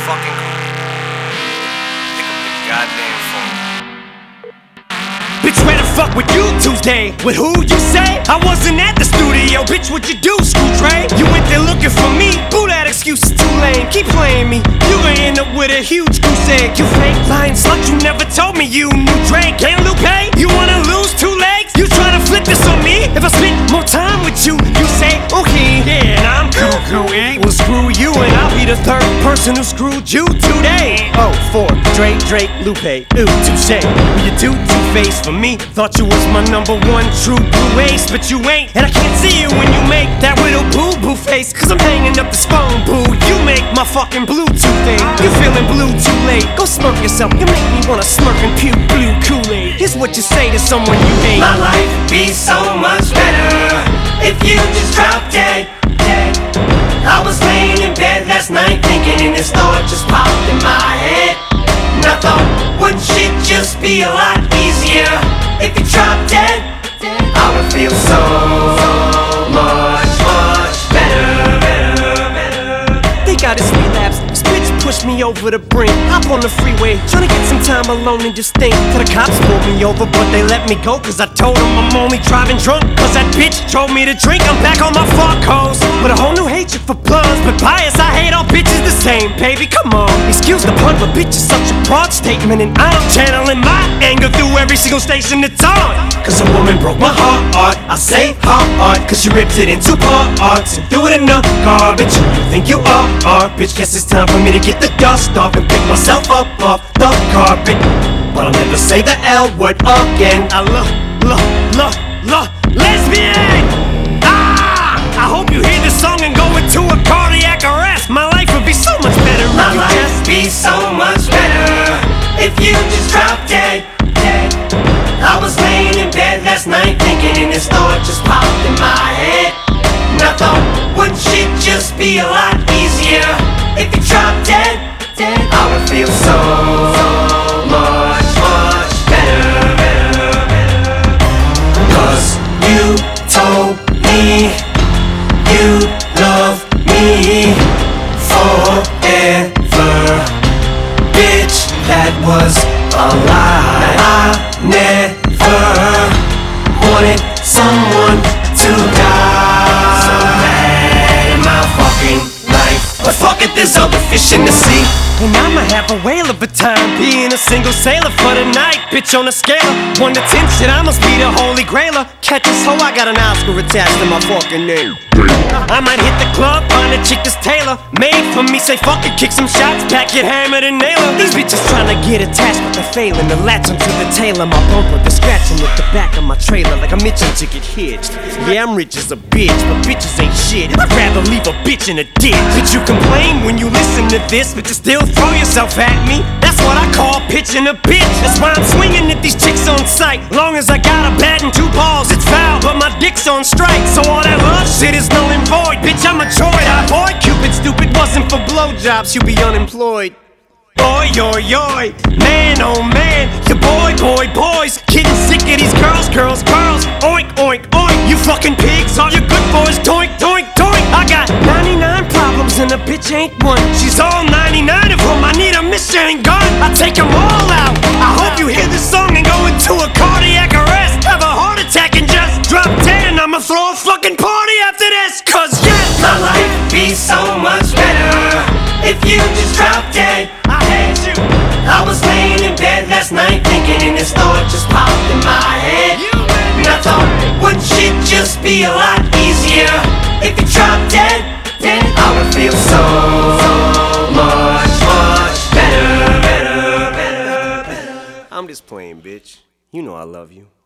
fucking cool. Pick up the goddamn phone. Bitch, where the fuck were you Tuesday? With who you say? I wasn't at the studio, bitch, what you do, Screw Trey? You went there looking for me, boo, that excuse is too lame. Keep playing me, you gon' end up with a huge goose egg. You fake lying slut, you never told me you knew Drake and Lupe. You wanna lose 2 legs? You tryna flip this on me? If I spend more time with you, you say, okay, yeah, and I'm cool, eh? Well, screw you, and I'll be the 3rd person who screwed you today. Oh, 4, Drake, Lupe, ooh, touche. Well, you do two-face for me. Thought you was my #1 true blue ace, but you ain't. And I can't see you when you make that little boo-boo face, cause I'm hanging up this phone, boo. You make my fucking Bluetooth thing. You feeling blue too late. Go smirk yourself, you make me wanna smirk and puke blue Kool-Aid. Here's what you say to someone you hate. My life would be so much better if you just dropped dead. I was laying in bed last night thinking, and this thought just popped in my head. And I thought, wouldn't shit just be a lot easier if you dropped dead? I would feel so much better. They got his relapse. This bitch pushed me over the brink. Hop on the freeway, tryna get some time alone and just think. Till the cops pulled me over, but they let me go, cause I told them I'm only driving drunk. Cause that bitch told me to drink. I'm back on my fuck hoes with a whole new hatred for bloods. But bias, I hate all bitches the same, baby, come on. Excuse the pun, but bitch is such a broad statement, and I'm channeling my anger through every single station it's on. Cause a woman broke my heart, I say heart, cause she ripped it into parts and threw it in the garbage. You think you are, bitch, guess it's time for me to get the dust off and pick myself up off the carpet. But I'll never say the L word again. I love lesbian. I hope you hear this song and go into a cardiac arrest. My life would be so much better. My life would be so much better if you just dropped dead. I was laying in bed last night thinking, and this thought just popped in my head. And I thought, wouldn't shit just be a lot easier if you dropped dead? I would feel so much better. Cause you told me you love me forever. Bitch, that was a lie. I never wanted someone to die. So mad in my fucking life, but fuck it, there's other fish in the sea. And I'ma have a whale of a time being a single sailor for the night. Bitch, on a scale of 1 to 10, shit, I must be the holy grailer. Catch this hoe, I got an Oscar attached to my fucking name. I might hit the club, find a chick that's tailor made for me, say fuck it, kick some shots, pack it, hammer and nail her. These bitches tryna get attached, but they're failing to latch onto the tail of my bumper. They're scratching at the back of my trailer like I'm itching to get hitched. Yeah, I'm rich as a bitch, but bitches ain't shit. I'd rather leave a bitch in a ditch. Did you complain when you listen to this, but you still throw yourself at me? That's what I call pitching a bitch. That's why I'm swinging at these chicks on sight. Long as I got a bat and 2 balls, it's foul, but my dick's on strike. So all that love shit is null and void. Bitch, I'm a droid. I avoid Cupid, stupid, wasn't for blowjobs, you'd be unemployed. Oi, oi, oi, man, oh man, your boys, getting sick of these girls, oink, oink, oink. You fucking pigs, all your good boys, doink, doink, doink. I got 99 problems and a bitch ain't one. She's all 99 of them, I need a machine gun. I take them all out. I hope you hear this song and go into a cardiac arrest, have a heart attack and just drop dead, and I'ma throw a fucking party after this. Cause yes, my life would be so much better if you just dropped dead. I hate you. I was laying in bed last night thinking, and this thought just popped in my head. And I thought, wouldn't shit just be a lot easier if you dropped dead? I would feel so much better. I'm just playing, bitch. You know I love you.